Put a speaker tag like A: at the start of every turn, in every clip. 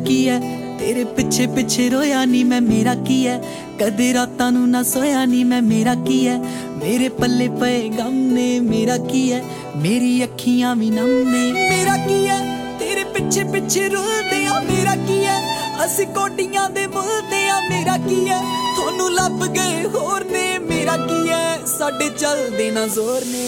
A: की है तेरे पिछे पिछे रोया नी मैं, मेरा की है कदे रातां नू ना सोया नी मैं, मेरा की है मेरे पल्ले पे गम ने, मेरा की है मेरी अखियां भी नम ने, मेरा की है तेरे पिछे पिछे रोदे आ, मेरा की है असी कोटियां दे मुलदे आ, मेरा की है थोनू लब गए होर ने, मेरा की है साडे चलदे ना जोर ने।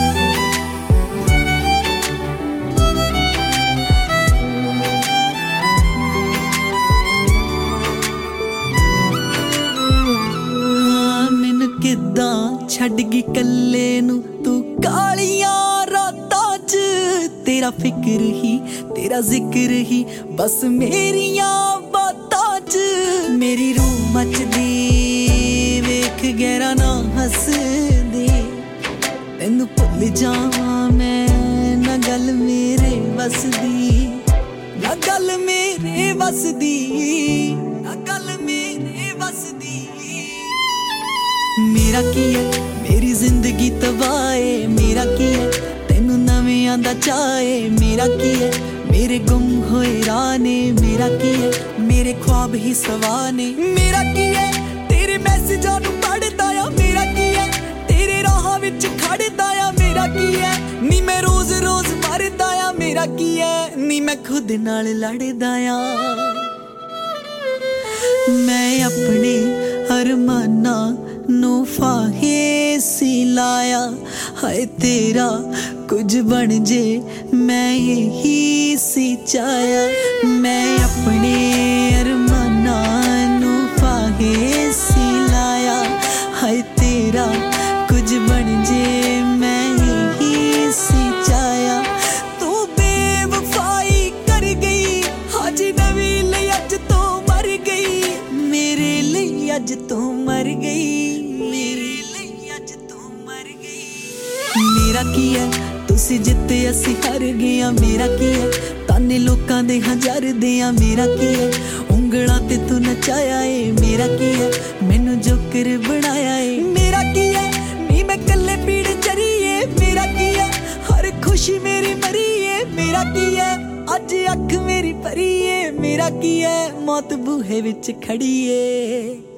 A: किदां छड्ड गई कल्ले नू तू कालियां रातां च, तेरा फिक्र ही तेरा जिक्र ही बस मेरियां बातां च, मेरी रूह मचदी वेख गहरा ना हस दे, तैनू भुल जावां मैं ना गल मेरे बस दी, ना गल मेरे बस दी, ना गल मेरे बस दी। मेरा की है मेरी जिंदगी तबाहे, मेरा की है तेनू नवें आंदा चाहे, मेरा की है मेरे गुम होए राह ने, मेरा की है मेरे ख्वाब ही सवाने, मेरा की है तेरे मैसेजां नू पढ़दा आ, मेरा की है तेरे राह विच खड़दा आ, मेरा की है नी मैं रोज रोज मरदा आ, मेरा की है नी मैं खुद नाल लड़दा आ। मैं अपने अरमाना नू फाहे सी लाया, हाय तेरा कुछ बन जे मैं यही सी चाया, मैं अपने अरमाना नू फाहे सी लाया, हाय तेरा कुछ बन जे मैं यही सी चाया, तू बेवफाई कर गई हाजी नवी लई अज तो मर गई, मेरे लिए अज तो मर गई, मेरा की है तुसी जित्ते असी हार गए, मेरा की है ताने लोकां दे हजार दे, मेरा की है उंगलां ते तू नचाया है, मेरा की है मैनू जोकर बनाया है, मेरा की है नी मैं कल्ले पीड़ चरिए, मेरा की है हर खुशी मेरी मरी है, मेरा की है अज अख मेरी भरी है, मेरा की है मौत बूहे विच खड़ी है।